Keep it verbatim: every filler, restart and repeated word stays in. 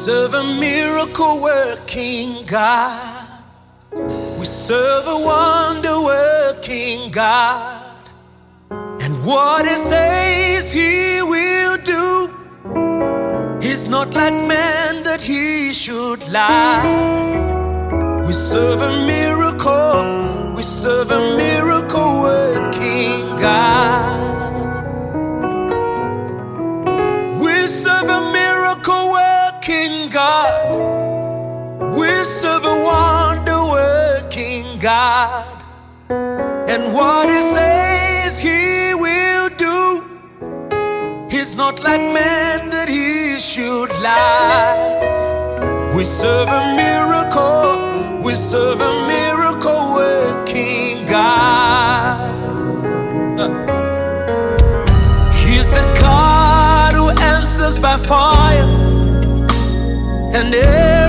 serve a miracle working God. We serve a wonder working God. And what He says He will do, He's not like man that He should lie. We serve a miracle, we serve a miracle working God. We serve a miracle working God. We serve a wonder working God. And what He says He will do, He's not like man that He should lie. We serve a miracle, we serve a miracle working God. He's the God who answers by fire, and